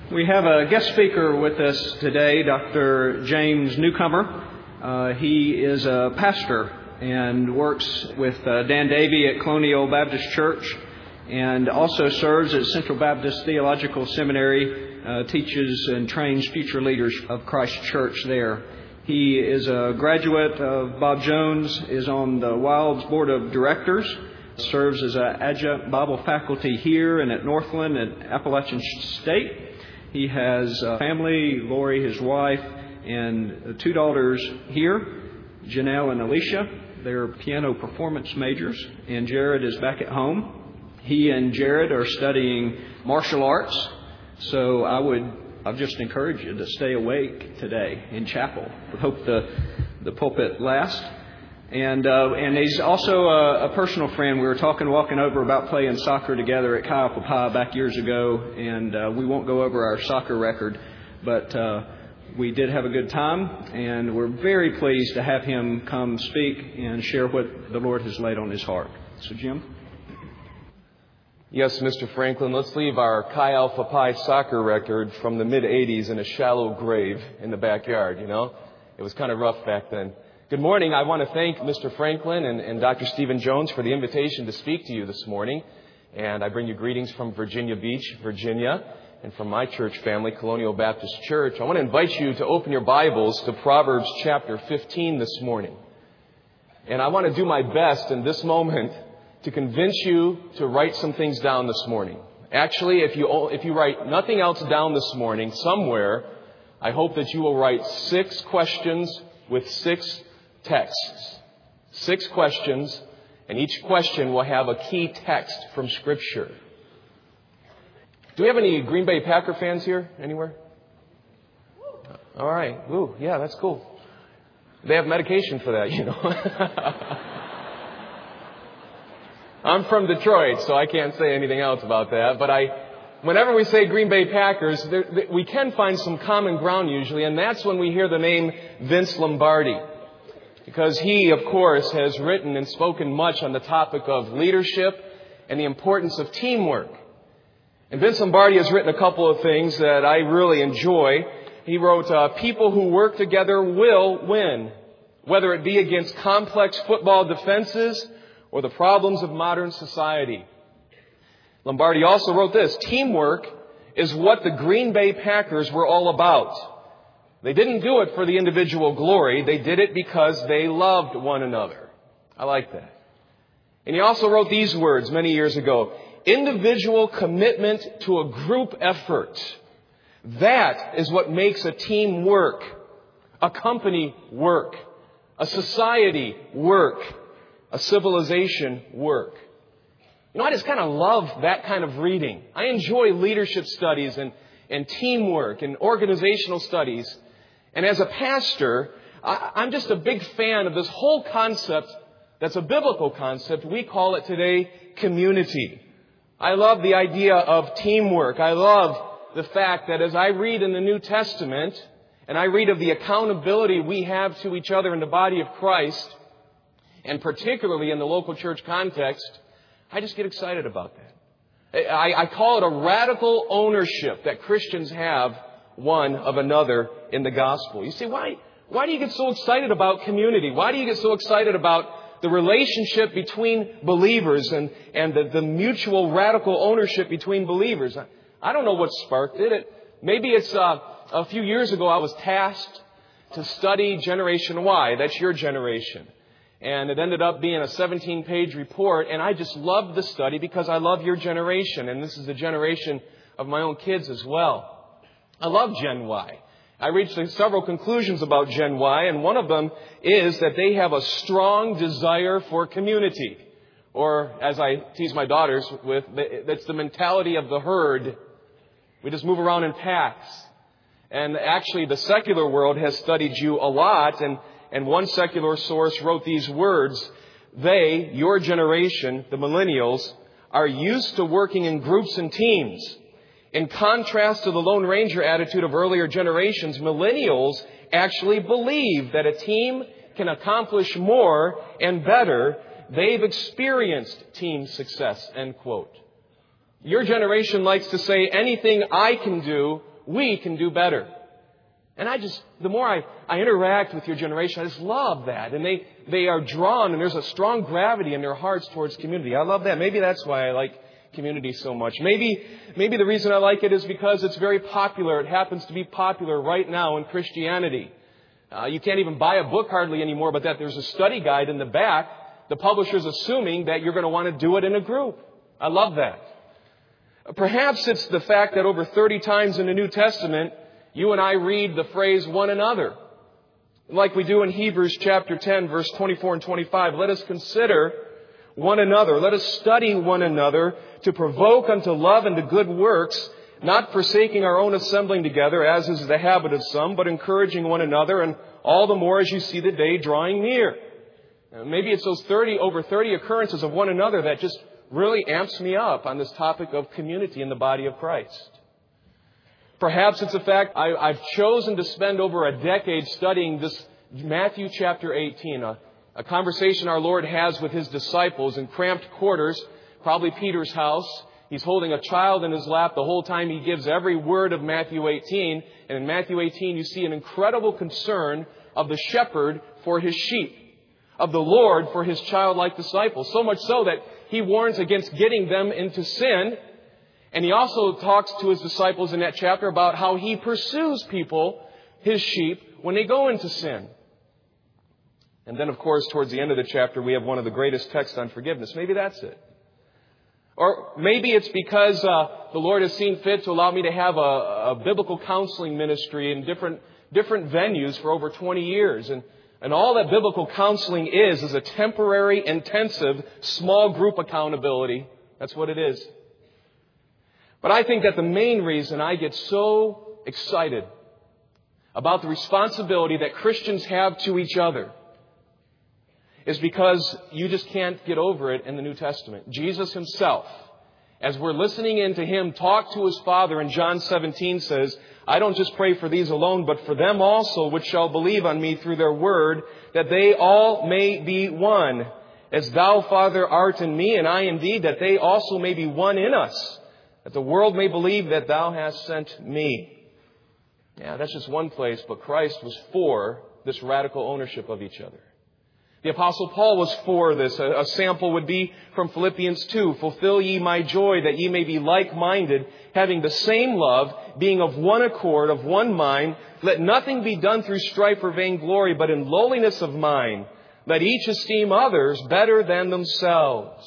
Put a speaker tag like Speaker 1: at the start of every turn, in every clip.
Speaker 1: We have a guest speaker with us today, Dr. James Newcomer. He is a pastor and works with Dan Davey at Colonial Baptist Church and also serves at Central Baptist Theological Seminary, teaches and trains future leaders of Christ Church there. He is a graduate of Bob Jones, is on the Wilds Board of Directors, serves as an adjunct Bible faculty here and at Northland at Appalachian State. He has a family, Lori, his wife, and two daughters here, Janelle and Alicia. They're piano performance majors, and Jared is back at home. He and Jared are studying martial arts, so I'll just encourage you to stay awake today in chapel. We hope the pulpit lasts. And he's also a personal friend. We were walking over about playing soccer together at Chi Alpha Pi back years ago, and we won't go over our soccer record, but we did have a good time, and we're very pleased to have him come speak and share what the Lord has laid on his heart. So, Jim?
Speaker 2: Yes, Mr. Franklin, let's leave our Chi Alpha Pi soccer record from the mid-'80s in a shallow grave in the backyard, you know? It was kind of rough back then. Good morning. I want to thank Mr. Franklin and Dr. Stephen Jones for the invitation to speak to you this morning. And I bring you greetings from Virginia Beach, Virginia, and from my church family, Colonial Baptist Church. I want to invite you to open your Bibles to Proverbs chapter 15 this morning. And I want to do my best in this moment to convince you to write some things down this morning. Actually, if you write nothing else down this morning somewhere, I hope that you will write 6 questions with 6 texts. 6 questions, and each question will have a key text from Scripture. Do we have any Green Bay Packer fans here anywhere? All right. Ooh, yeah, that's cool. They have medication for that, you know. I'm from Detroit, so I can't say anything else about that. But whenever we say Green Bay Packers, we can find some common ground usually, and that's when we hear the name Vince Lombardi. Because he, of course, has written and spoken much on the topic of leadership and the importance of teamwork. And Vince Lombardi has written a couple of things that I really enjoy. He wrote, people who work together will win, whether it be against complex football defenses or the problems of modern society. Lombardi also wrote this, teamwork is what the Green Bay Packers were all about. They didn't do it for the individual glory. They did it because they loved one another. I like that. And he also wrote these words many years ago. Individual commitment to a group effort. That is what makes a team work, a company work, a society work, a civilization work. You know, I just kind of love that kind of reading. I enjoy leadership studies and teamwork and organizational studies. And as a pastor, I'm just a big fan of this whole concept that's a biblical concept. We call it today community. I love the idea of teamwork. I love the fact that as I read in the New Testament and I read of the accountability we have to each other in the body of Christ, and particularly in the local church context, I just get excited about that. I call it a radical ownership that Christians have one of another in the gospel. You say, why do you get so excited about community? Why do you get so excited about the relationship between believers and the mutual radical ownership between believers? I don't know what sparked it. Maybe it's a few years ago I was tasked to study Generation Y. That's your generation. And it ended up being a 17-page report. And I just loved the study because I love your generation. And this is the generation of my own kids as well. I love Gen Y. I reached several conclusions about Gen Y, and one of them is that they have a strong desire for community. Or, as I tease my daughters with, that's the mentality of the herd. We just move around in packs. And actually, the secular world has studied you a lot, and one secular source wrote these words. They, your generation, the millennials, are used to working in groups and teams. In contrast to the Lone Ranger attitude of earlier generations, millennials actually believe that a team can accomplish more and better. They've experienced team success, end quote. Your generation likes to say anything I can do we can do better. And the more I interact with your generation, I just love that. And they are drawn, and there's a strong gravity in their hearts towards community. I love that. Maybe that's why I like community so much. Maybe the reason I like it is because it's very popular. It happens to be popular right now in Christianity. You can't even buy a book hardly anymore, but that there's a study guide in the back. The publisher's assuming that you're going to want to do it in a group. I love that. Perhaps it's the fact that over 30 times in the New Testament, you and I read the phrase one another. Like we do in Hebrews chapter 10, verse 24 and 25. Let us consider one another. Let us study one another to provoke unto love and to good works, not forsaking our own assembling together, as is the habit of some, but encouraging one another, and all the more as you see the day drawing near. Maybe it's those over 30 occurrences of one another that just really amps me up on this topic of community in the body of Christ. Perhaps it's the fact I've chosen to spend over a decade studying this Matthew chapter 18, a conversation our Lord has with His disciples in cramped quarters, probably Peter's house. He's holding a child in his lap the whole time He gives every word of Matthew 18. And in Matthew 18, you see an incredible concern of the shepherd for his sheep, of the Lord for His childlike disciples. So much so that He warns against getting them into sin. And He also talks to His disciples in that chapter about how He pursues people, His sheep, when they go into sin. And then, of course, towards the end of the chapter, we have one of the greatest texts on forgiveness. Maybe that's it. Or maybe it's because the Lord has seen fit to allow me to have a biblical counseling ministry in different venues for over 20 years. And all that biblical counseling is a temporary, intensive, small group accountability. That's what it is. But I think that the main reason I get so excited about the responsibility that Christians have to each other is because you just can't get over it in the New Testament. Jesus Himself, as we're listening in to Him talk to His Father in John 17, says, I don't just pray for these alone, but for them also which shall believe on me through their word, that they all may be one. As Thou, Father, art in me, and I in Thee, that they also may be one in us, that the world may believe that Thou hast sent me. Yeah, that's just one place, but Christ was for this radical ownership of each other. The Apostle Paul was for this. A sample would be from Philippians 2. Fulfill ye my joy, that ye may be like-minded, having the same love, being of one accord, of one mind. Let nothing be done through strife or vainglory, but in lowliness of mind. Let each esteem others better than themselves.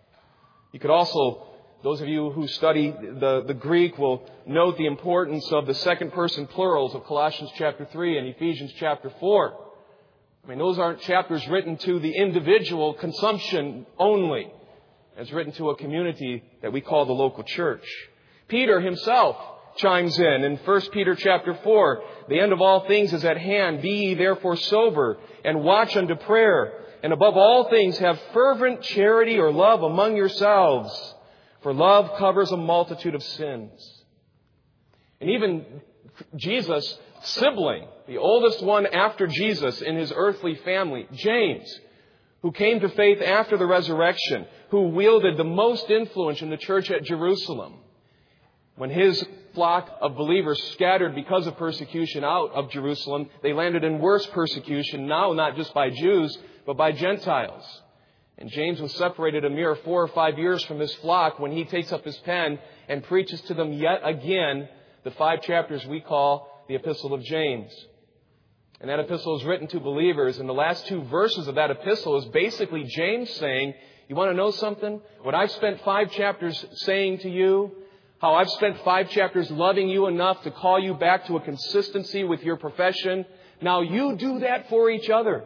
Speaker 2: You could also, those of you who study the Greek will note the importance of the second person plurals of Colossians chapter 3 and Ephesians chapter 4. I mean, those aren't chapters written to the individual consumption only. It's written to a community that we call the local church. Peter himself chimes in 1 Peter chapter 4. The end of all things is at hand. Be ye therefore sober and watch unto prayer. And above all things have fervent charity or love among yourselves. For love covers a multitude of sins. And even Jesus' sibling, the oldest one after Jesus in His earthly family, James, who came to faith after the resurrection, who wielded the most influence in the church at Jerusalem. When his flock of believers scattered because of persecution out of Jerusalem, they landed in worse persecution, now not just by Jews, but by Gentiles. And James was separated a mere 4 or 5 years from his flock when he takes up his pen and preaches to them yet again the 5 chapters we call the Epistle of James. And that epistle is written to believers. And the last 2 verses of that epistle is basically James saying, you want to know something? What I've spent 5 chapters saying to you, how I've spent 5 chapters loving you enough to call you back to a consistency with your profession. Now you do that for each other.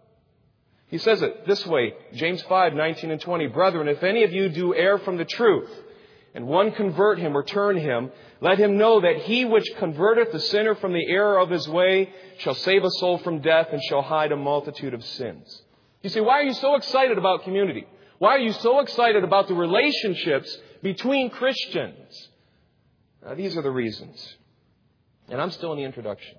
Speaker 2: He says it this way, James 5, 19 and 20. Brethren, if any of you do err from the truth, and one convert him or turn him, let him know that he which converteth the sinner from the error of his way shall save a soul from death and shall hide a multitude of sins. You see, why are you so excited about community? Why are you so excited about the relationships between Christians? These are the reasons. And I'm still in the introduction.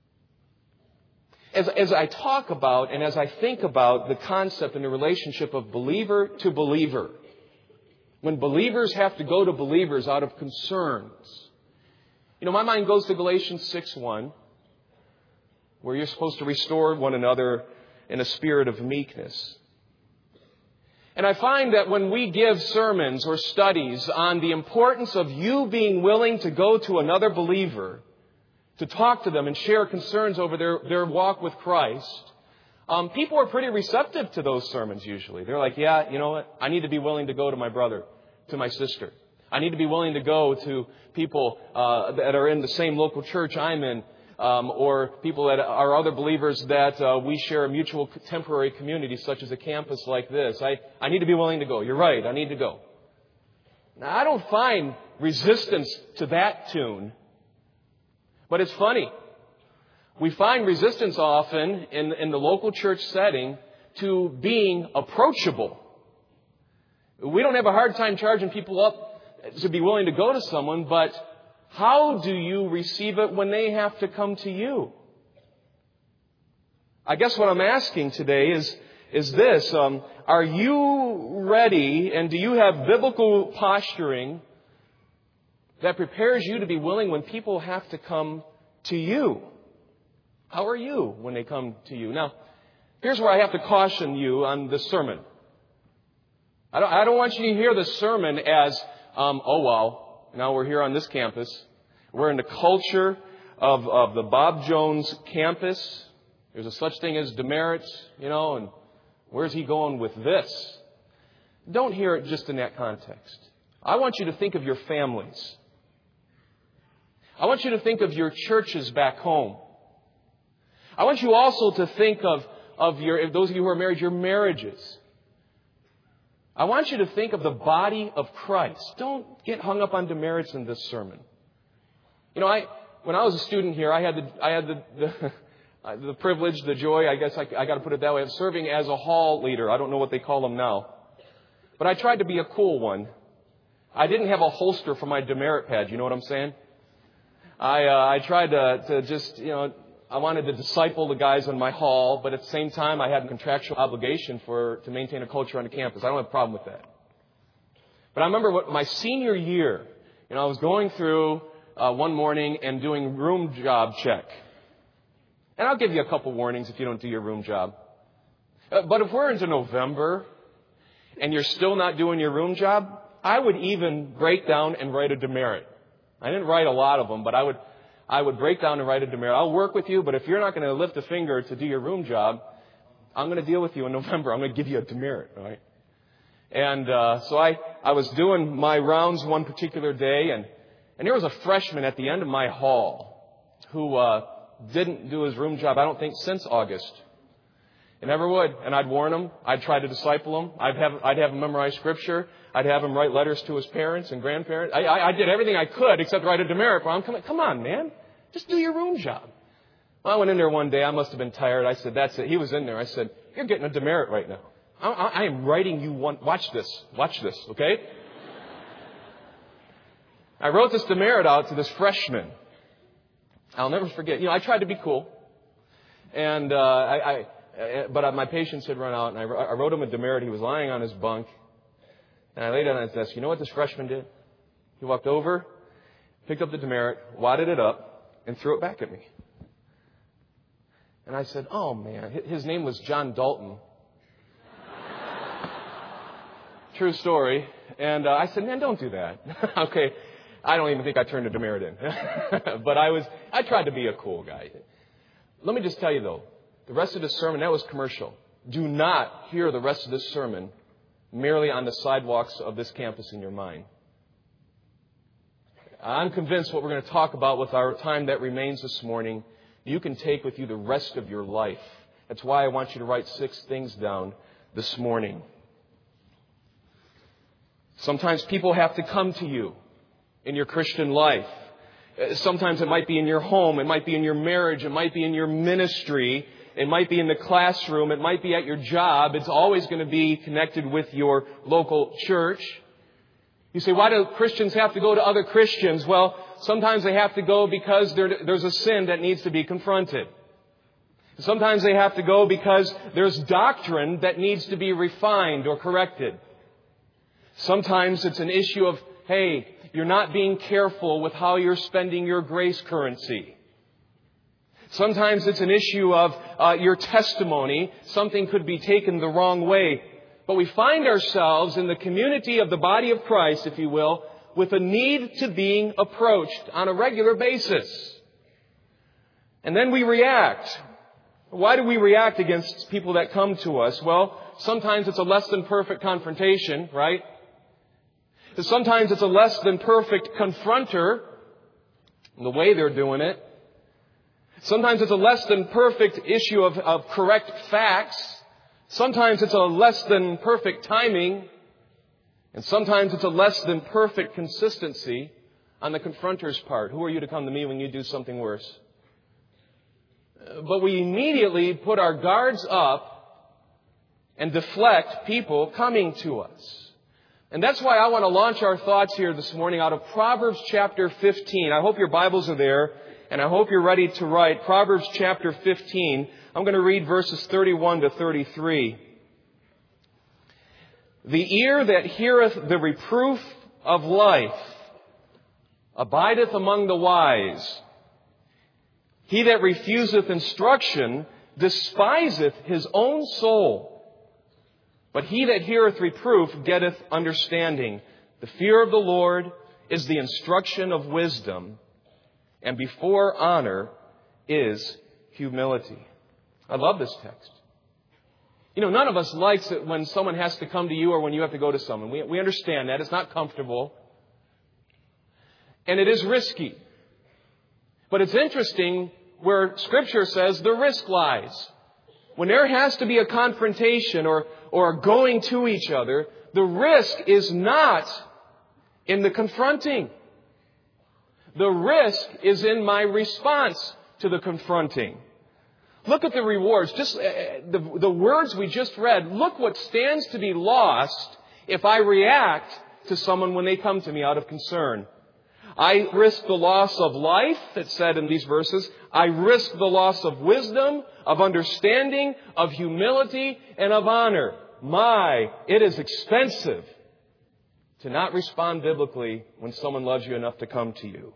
Speaker 2: As I talk about and as I think about the concept and the relationship of believer to believer, when believers have to go to believers out of concerns, My mind goes to Galatians 6:1, where you're supposed to restore one another in a spirit of meekness. And I find that when we give sermons or studies on the importance of you being willing to go to another believer, to talk to them and share concerns over their walk with Christ, people are pretty receptive to those sermons usually. They're like, yeah, you know what? I need to be willing to go to my brother, to my sister. I need to be willing to go to people that are in the same local church I'm in, or people that are other believers that we share a mutual temporary community, such as a campus like this. I need to be willing to go. You're right, I need to go. Now, I don't find resistance to that tune, but it's funny. We find resistance often in the local church setting to being approachable. We don't have a hard time charging people up to be willing to go to someone, but how do you receive it when they have to come to you? I guess what I'm asking today is this. Are you ready, and do you have biblical posturing that prepares you to be willing when people have to come to you? How are you when they come to you? Now, here's where I have to caution you on this sermon. I don't want you to hear this sermon as, oh, wow, now we're here on this campus. We're in the culture of the Bob Jones campus. There's a such thing as demerits, and where's he going with this? Don't hear it just in that context. I want you to think of your families. I want you to think of your churches back home. I want you also to think of those of you who are married, your marriages. I want you to think of the body of Christ. Don't get hung up on demerits in this sermon. When I was a student here, I had the privilege, the joy, I guess I got to put it that way, of serving as a hall leader. I don't know what they call them now. But I tried to be a cool one. I didn't have a holster for my demerit pad. You know what I'm saying? I tried to just, I wanted to disciple the guys in my hall, but at the same time, I had a contractual obligation to maintain a culture on the campus. I don't have a problem with that. But I remember my senior year, I was going through one morning and doing room job check. And I'll give you a couple warnings if you don't do your room job. But if we're into November and you're still not doing your room job, I would even break down and write a demerit. I didn't write a lot of them, but I would break down and write a demerit. I'll work with you, but if you're not going to lift a finger to do your room job, I'm going to deal with you in November. I'm going to give you a demerit, all right? And so I was doing my rounds one particular day, and there was a freshman at the end of my hall who didn't do his room job, I don't think, since August. He never would. And I'd warn him. I'd try to disciple him. I'd have him memorize Scripture. I'd have him write letters to his parents and grandparents. I did everything I could except write a demerit for him. Come on, man. Just do your room job. Well, I went in there one day. I must have been tired. I said, that's it. He was in there. I said, you're getting a demerit right now. I am writing you one. Watch this, okay? I wrote this demerit out to this freshman. I'll never forget. I tried to be cool. And but my patience had run out, and I wrote him a demerit. He was lying on his bunk. And I laid it on his desk. You know what this freshman did? He walked over, picked up the demerit, wadded it up, and threw it back at me. And I said, oh, man. His name was John Dalton. True story. And I said, man, don't do that. Okay. I don't even think I turned a demerit in. But I tried to be a cool guy. Let me just tell you, though, the rest of this sermon, that was commercial. Do not hear the rest of this sermon merely on the sidewalks of this campus in your mind. I'm convinced what we're going to talk about with our time that remains this morning, you can take with you the rest of your life. That's why I want you to write 6 things down this morning. Sometimes people have to come to you in your Christian life. Sometimes it might be in your home. It might be in your marriage. It might be in your ministry. It might be in the classroom. It might be at your job. It's always going to be connected with your local church. You say, why do Christians have to go to other Christians? Well, sometimes they have to go because there's a sin that needs to be confronted. Sometimes they have to go because there's doctrine that needs to be refined or corrected. Sometimes it's an issue of, hey, you're not being careful with how you're spending your grace currency. Sometimes it's an issue of your testimony. Something could be taken the wrong way. But we find ourselves in the community of the body of Christ, if you will, with a need to being approached on a regular basis. And then we react. Why do we react against people that come to us? Well, sometimes it's a less than perfect confrontation, right? Sometimes it's a less than perfect confronter in the way they're doing it. Sometimes it's a less than perfect issue of correct facts. Sometimes it's a less than perfect timing. And sometimes it's a less than perfect consistency on the confronter's part. Who are you to come to me when you do something worse? But we immediately put our guards up and deflect people coming to us. And that's why I want to launch our thoughts here this morning out of Proverbs chapter 15. I hope your Bibles are there, and I hope you're ready to write. Proverbs chapter 15. I'm going to read verses 31 to 33. The ear that heareth the reproof of life abideth among the wise. He that refuseth instruction despiseth his own soul. But he that heareth reproof getteth understanding. The fear of the Lord is the instruction of wisdom, and before honor is humility. I love this text. You know, none of us likes it when someone has to come to you or when you have to go to someone. We understand that. It's not comfortable. And it is risky. But it's interesting where Scripture says the risk lies. When there has to be a confrontation or going to each other, the risk is not in the confronting. The risk is in my response to the confronting. Look at the rewards. Just the words we just read. Look what stands to be lost if I react to someone when they come to me out of concern. I risk the loss of life, it's said in these verses. I risk the loss of wisdom, of understanding, of humility, and of honor. It is expensive to not respond biblically when someone loves you enough to come to you.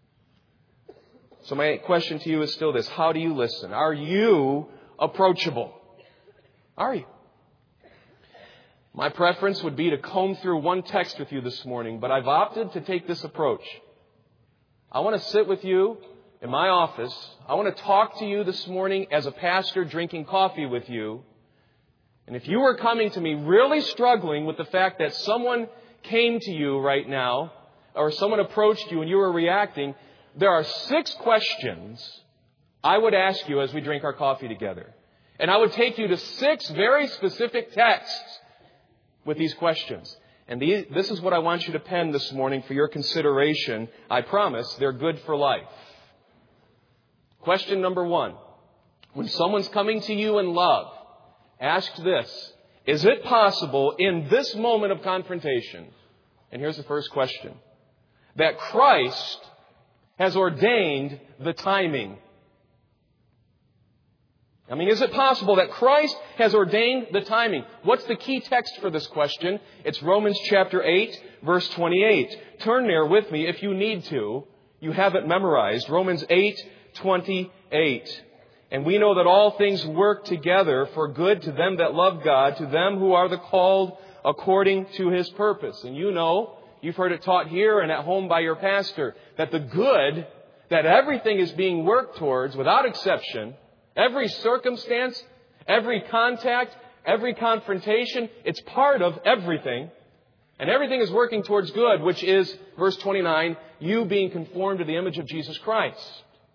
Speaker 2: So my question to you is still this. How do you listen? Are you approachable? Are you? My preference would be to comb through one text with you this morning, but I've opted to take this approach. I want to sit with you in my office. I want to talk to you this morning as a pastor drinking coffee with you. And if you were coming to me really struggling with the fact that someone came to you right now, or someone approached you and you were reacting, there are 6 questions I would ask you as we drink our coffee together. And I would take you to 6 very specific texts with these questions. And this is what I want you to pen this morning for your consideration. I promise they're good for life. Question number 1. When someone's coming to you in love, ask this. Is it possible in this moment of confrontation, and here's the first question, that Christ has ordained the timing? I mean, is it possible that Christ has ordained the timing? What's the key text for this question? It's Romans chapter 8, verse 28. Turn there with me if you need to. You have it memorized. Romans 8, 28. And we know that all things work together for good to them that love God, to them who are the called according to His purpose. And you know, you've heard it taught here and at home by your pastor, that the good, that everything is being worked towards without exception. Every circumstance, every contact, every confrontation, it's part of everything. And everything is working towards good, which is, verse 29, you being conformed to the image of Jesus Christ.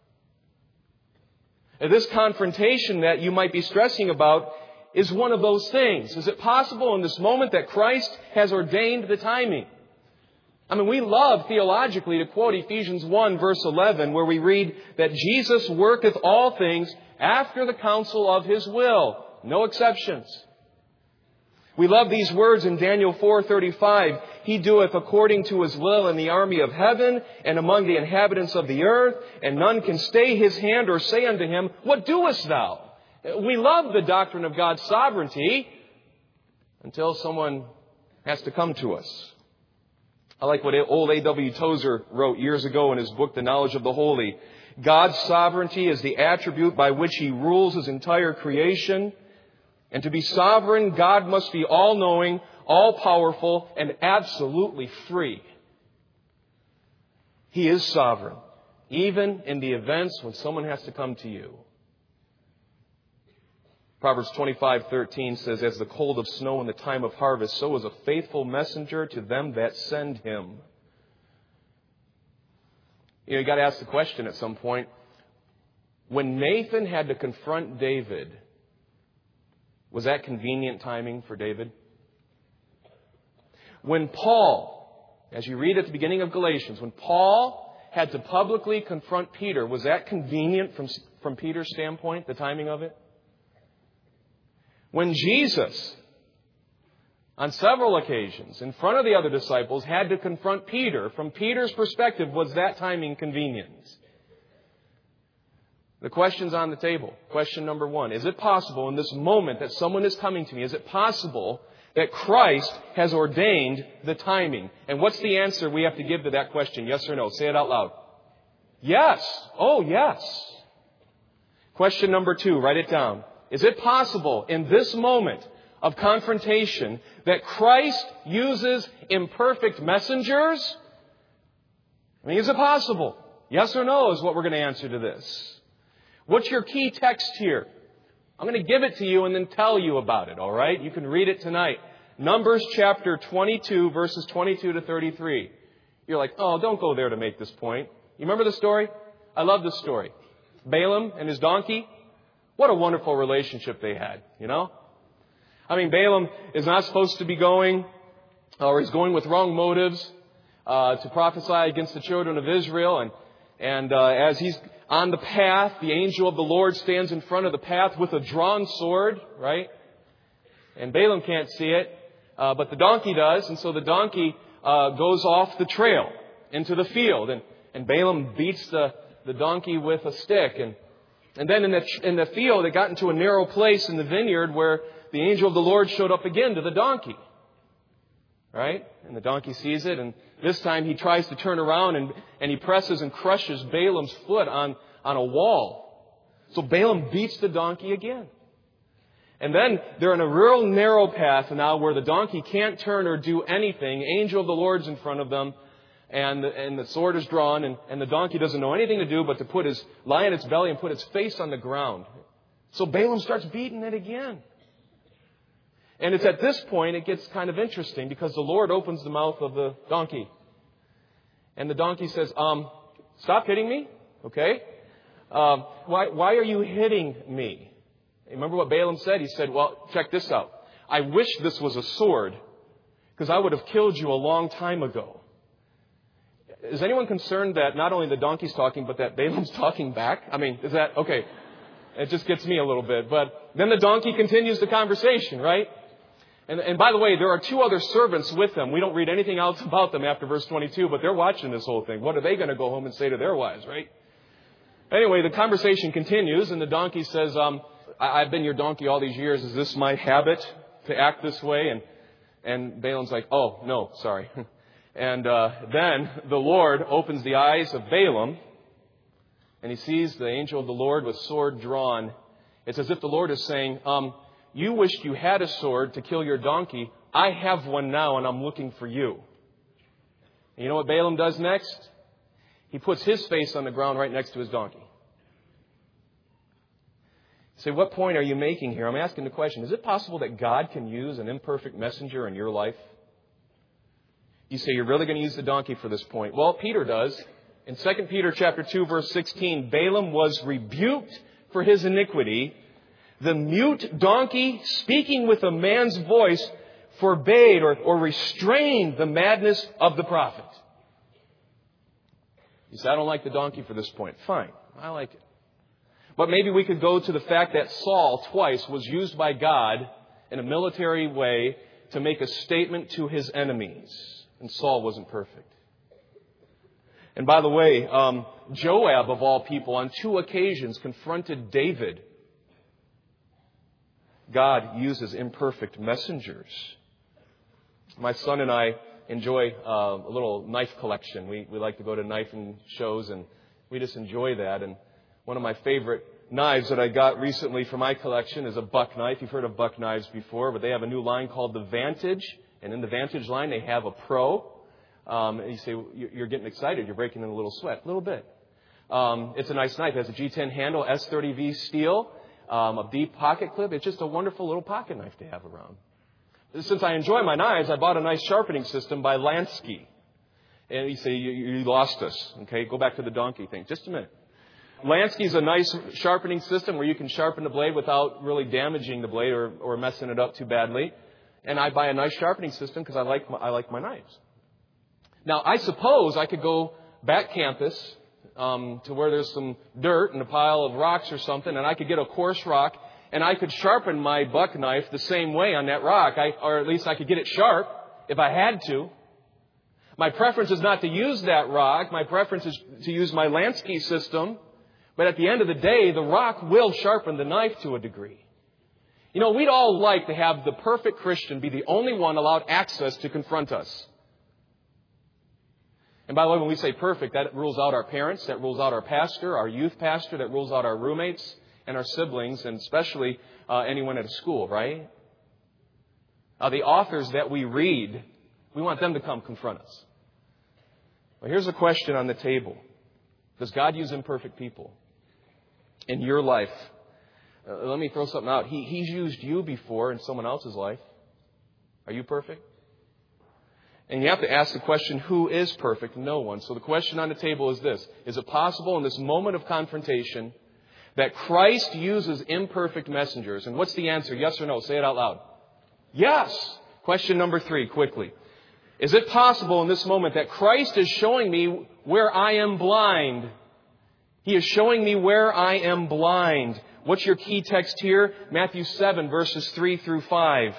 Speaker 2: Now, this confrontation that you might be stressing about is one of those things. Is it possible in this moment that Christ has ordained the timing? I mean, we love theologically to quote Ephesians 1, verse 11, where we read that Jesus worketh all things after the counsel of His will. No exceptions. We love these words in Daniel 4:35. He doeth according to His will in the army of heaven and among the inhabitants of the earth, and none can stay His hand or say unto Him, what doest thou? We love the doctrine of God's sovereignty until someone has to come to us. I like what old A.W. Tozer wrote years ago in his book, The Knowledge of the Holy. God's sovereignty is the attribute by which He rules His entire creation. And to be sovereign, God must be all-knowing, all-powerful, and absolutely free. He is sovereign, even in the events when someone has to come to you. Proverbs 25:13 says, as the cold of snow in the time of harvest, so is a faithful messenger to them that send him. You got to ask the question at some point. When Nathan had to confront David, was that convenient timing for David? When Paul, as you read at the beginning of Galatians, when Paul had to publicly confront Peter, was that convenient from Peter's standpoint, the timing of it? When Jesus, on several occasions, in front of the other disciples, had to confront Peter, from Peter's perspective, was that timing convenient? The question's on the table. Question number one. Is it possible in this moment that someone is coming to me, is it possible that Christ has ordained the timing? And what's the answer we have to give to that question? Yes or no? Say it out loud. Yes. Oh, yes. Question number two. Write it down. Is it possible in this moment of confrontation that Christ uses imperfect messengers? I mean, is it possible? Yes or no is what we're going to answer to this. What's your key text here? I'm going to give it to you and then tell you about it, all right? You can read it tonight. Numbers chapter 22, verses 22 to 33. You're like, oh, don't go there to make this point. You remember the story? I love this story. Balaam and his donkey. What a wonderful relationship they had, you know? I mean, Balaam is not supposed to be going, or he's going with wrong motives to prophesy against the children of Israel. And as he's on the path, the angel of the Lord stands in front of the path with a drawn sword, right? And Balaam can't see it, but the donkey does. And so the donkey goes off the trail into the field. And Balaam beats the donkey with a stick. And then in the field, it got into a narrow place in the vineyard where the angel of the Lord showed up again to the donkey. Right? And the donkey sees it, and this time he tries to turn around and he presses and crushes Balaam's foot on a wall. So Balaam beats the donkey again. And then they're in a real narrow path now where the donkey can't turn or do anything. Angel of the Lord's in front of them. And the sword is drawn, and the donkey doesn't know anything to do but to lie on its belly and put its face on the ground. So Balaam starts beating it again. And it's at this point it gets kind of interesting because the Lord opens the mouth of the donkey. And the donkey says, stop hitting me, okay? Why are you hitting me? Remember what Balaam said? He said, well, check this out. I wish this was a sword because I would have killed you a long time ago. Is anyone concerned that not only the donkey's talking, but that Balaam's talking back? I mean, is that, okay, it just gets me a little bit. But then the donkey continues the conversation, right? And by the way, there are two other servants with them. We don't read anything else about them after verse 22, but they're watching this whole thing. What are they going to go home and say to their wives, right? Anyway, the conversation continues, and the donkey says, I've been your donkey all these years. Is this my habit to act this way? And Balaam's like, oh, no, sorry. And then the Lord opens the eyes of Balaam, and he sees the angel of the Lord with sword drawn. It's as if the Lord is saying, you wished you had a sword to kill your donkey. I have one now, and I'm looking for you. And you know what Balaam does next? He puts his face on the ground right next to his donkey. You say, what point are you making here? I'm asking the question, is it possible that God can use an imperfect messenger in your life? You say, you're really going to use the donkey for this point. Well, Peter does. In 2 Peter chapter 2, verse 16, Balaam was rebuked for his iniquity. The mute donkey, speaking with a man's voice, forbade or restrained the madness of the prophet. You say, I don't like the donkey for this point. Fine, I like it. But maybe we could go to the fact that Saul twice was used by God in a military way to make a statement to his enemies. And Saul wasn't perfect. And by the way, Joab, of all people, on 2 occasions confronted David. God uses imperfect messengers. My son and I enjoy a little knife collection. We like to go to knifing shows, and we just enjoy that. And one of my favorite knives that I got recently for my collection is a buck knife. You've heard of buck knives before, but they have a new line called the Vantage. And in the Vantage line, they have a Pro. And you say, you're getting excited. You're breaking in a little sweat. A little bit. It's a nice knife. It has a G10 handle, S30V steel, a deep pocket clip. It's just a wonderful little pocket knife to have around. Since I enjoy my knives, I bought a nice sharpening system by Lansky. And you say, you lost us. Okay, go back to the donkey thing. Just a minute. Lansky is a nice sharpening system where you can sharpen the blade without really damaging the blade or messing it up too badly. And I buy a nice sharpening system because I like my knives. Now, I suppose I could go back campus to where there's some dirt and a pile of rocks or something, and I could get a coarse rock, and I could sharpen my buck knife the same way on that rock, or at least I could get it sharp if I had to. My preference is not to use that rock. My preference is to use my Lansky system. But at the end of the day, the rock will sharpen the knife to a degree. You know, we'd all like to have the perfect Christian be the only one allowed access to confront us. And by the way, when we say perfect, that rules out our parents, that rules out our pastor, our youth pastor, that rules out our roommates and our siblings, and especially anyone at a school, right? The authors that we read, we want them to come confront us. Well, here's a question on the table. Does God use imperfect people in your life? Let me throw something out. He's used you before in someone else's life. Are you perfect? And you have to ask the question, who is perfect? No one. So the question on the table is this. Is it possible in this moment of confrontation that Christ uses imperfect messengers? And what's the answer? Yes or no? Say it out loud. Yes. Question number 3, quickly. Is it possible in this moment that Christ is showing me where I am blind? He is showing me where I am blind. What's your key text here? Matthew 7, verses 3 through 5.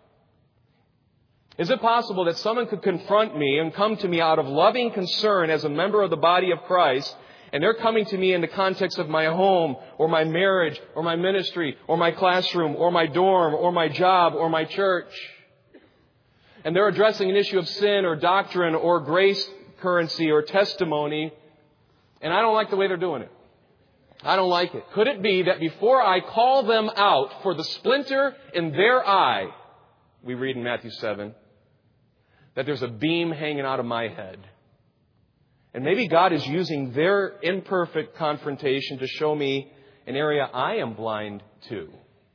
Speaker 2: Is it possible that someone could confront me and come to me out of loving concern as a member of the body of Christ, and they're coming to me in the context of my home, or my marriage, or my ministry, or my classroom, or my dorm, or my job, or my church, and they're addressing an issue of sin or doctrine or grace currency or testimony, and I don't like the way they're doing it. I don't like it. Could it be that before I call them out for the splinter in their eye, we read in Matthew 7, that there's a beam hanging out of my head? And maybe God is using their imperfect confrontation to show me an area I am blind to.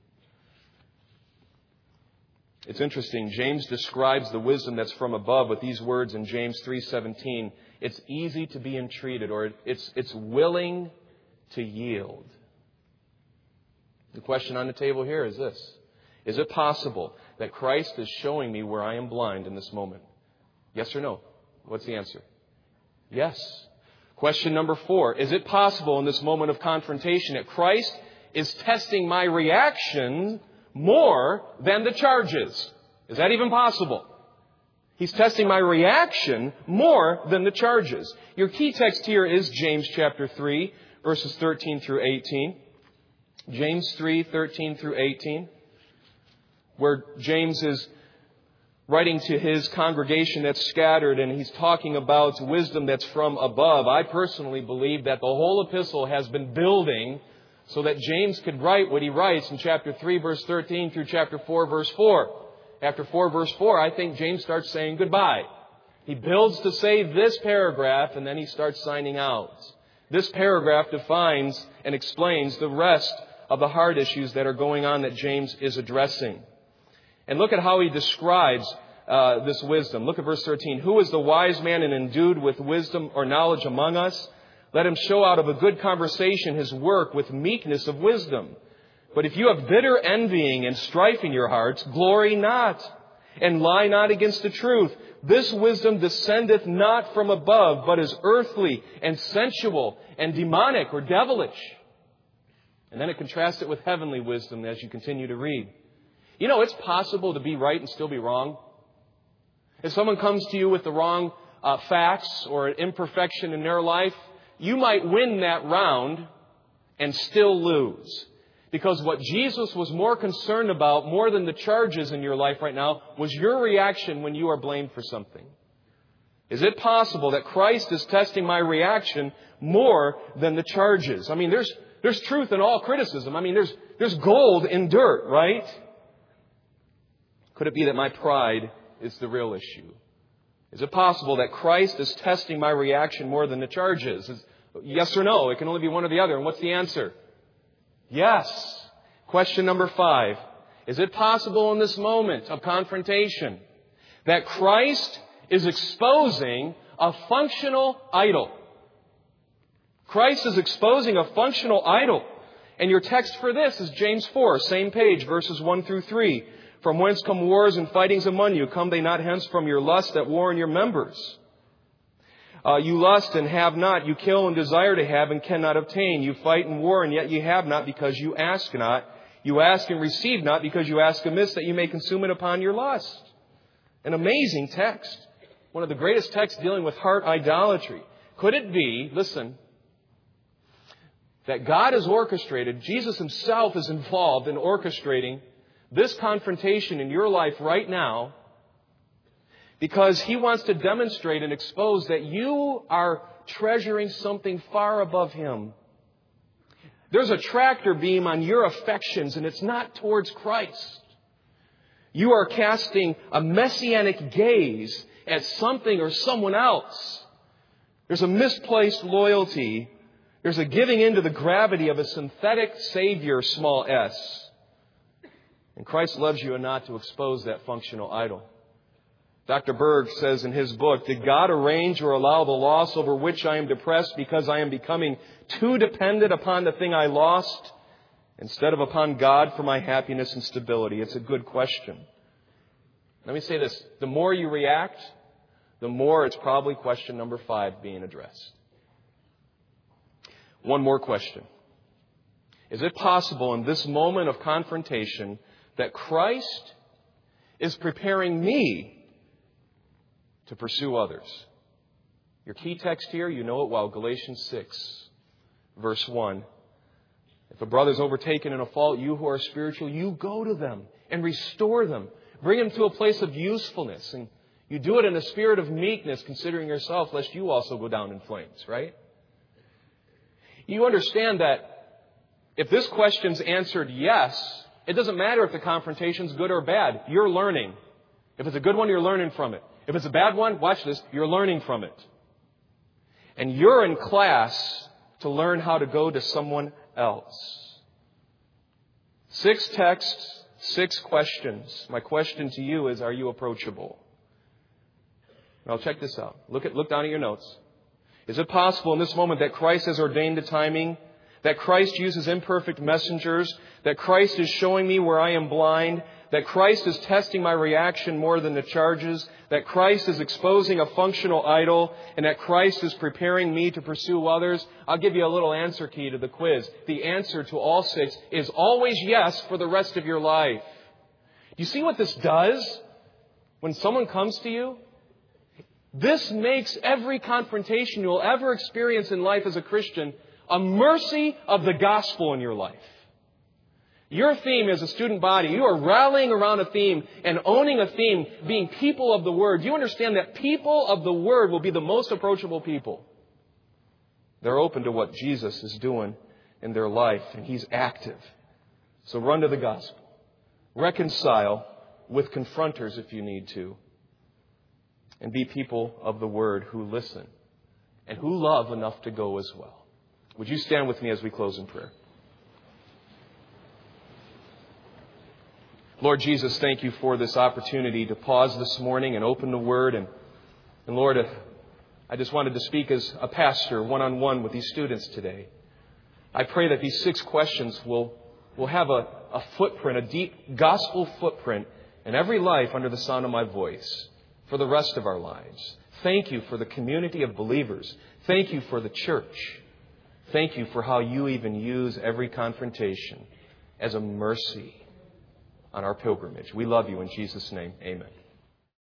Speaker 2: It's interesting. James describes the wisdom that's from above with these words in James 3:17. It's easy to be entreated, or it's willing to yield. The question on the table here is this. Is it possible that Christ is showing me where I am blind in this moment? Yes or no? What's the answer? Yes. Question number 4. Is it possible in this moment of confrontation that Christ is testing my reaction more than the charges? Is that even possible? He's testing my reaction more than the charges. Your key text here is James chapter 3, verses 13 through 18. James 3, 13 through 18. Where James is writing to his congregation that's scattered, and he's talking about wisdom that's from above. I personally believe that the whole epistle has been building so that James could write what he writes in chapter 3, verse 13 through chapter 4, verse 4. After 4, verse 4, I think James starts saying goodbye. He builds to say this paragraph, and then he starts signing out. This paragraph defines and explains the rest of the hard issues that are going on that James is addressing. And look at how he describes this wisdom. Look at verse 13. Who is the wise man and endued with wisdom or knowledge among us? Let him show out of a good conversation his work with meekness of wisdom. But if you have bitter envying and strife in your hearts, glory not, and lie not against the truth. This wisdom descendeth not from above, but is earthly and sensual and demonic or devilish. And then it contrasts it with heavenly wisdom as you continue to read. You know, it's possible to be right and still be wrong. If someone comes to you with the wrong facts or an imperfection in their life, you might win that round and still lose. Because what Jesus was more concerned about, more than the charges in your life right now, was your reaction when you are blamed for something. Is it possible that Christ is testing my reaction more than the charges? I mean, there's truth in all criticism. I mean, there's gold in dirt, right? Could it be that my pride is the real issue? Is it possible that Christ is testing my reaction more than the charges? Yes or no? It can only be one or the other. And what's the answer? Yes. Question number 5. Is it possible in this moment of confrontation that Christ is exposing a functional idol? Christ is exposing a functional idol. And your text for this is James 4, same page, verses 1 through 3. From whence come wars and fightings among you? Come they not hence from your lust that war in your members? You lust and have not. You kill and desire to have and cannot obtain. You fight and war and yet you have not because you ask not. You ask and receive not because you ask amiss that you may consume it upon your lust. An amazing text. One of the greatest texts dealing with heart idolatry. Could it be, listen, that God has orchestrated, Jesus Himself is involved in orchestrating this confrontation in your life right now because He wants to demonstrate and expose that you are treasuring something far above Him. There's a tractor beam on your affections and it's not towards Christ. You are casting a messianic gaze at something or someone else. There's a misplaced loyalty. There's a giving into the gravity of a synthetic savior, small s. And Christ loves you not to expose that functional idol. Dr. Berg says in his book, did God arrange or allow the loss over which I am depressed because I am becoming too dependent upon the thing I lost instead of upon God for my happiness and stability? It's a good question. Let me say this. The more you react, the more it's probably question number 5 being addressed. One more question. Is it possible in this moment of confrontation that Christ is preparing me to pursue others? Your key text here, you know it well, Galatians 6, verse 1. If a brother is overtaken in a fault, you who are spiritual, you go to them and restore them. Bring them to a place of usefulness. And you do it in a spirit of meekness, considering yourself, lest you also go down in flames, right? You understand that if this question's answered yes, it doesn't matter if the confrontation's good or bad. You're learning. If it's a good one, you're learning from it. If it's a bad one, watch this, you're learning from it. And you're in class to learn how to go to someone else. 6 texts, 6 questions. My question to you is, are you approachable? Now check this out. Look down at your notes. Is it possible in this moment that Christ has ordained the timing? That Christ uses imperfect messengers? That Christ is showing me where I am blind? That Christ is testing my reaction more than the charges? That Christ is exposing a functional idol? And that Christ is preparing me to pursue others? I'll give you a little answer key to the quiz. The answer to all 6 is always yes for the rest of your life. Do you see what this does? When someone comes to you, this makes every confrontation you'll ever experience in life as a Christian a mercy of the gospel in your life. Your theme as a student body, you are rallying around a theme and owning a theme, being people of the Word. You understand that people of the Word will be the most approachable people. They're open to what Jesus is doing in their life, and He's active. So run to the gospel. Reconcile with confronters if you need to. And be people of the Word who listen and who love enough to go as well. Would you stand with me as we close in prayer? Lord Jesus, thank you for this opportunity to pause this morning and open the Word. And Lord, I just wanted to speak as a pastor one-on-one with these students today. I pray that these 6 questions will have a footprint, a deep gospel footprint in every life under the sound of my voice for the rest of our lives. Thank you for the community of believers. Thank you for the church. Thank you for how you even use every confrontation as a mercy on our pilgrimage. We love you in Jesus' name. Amen.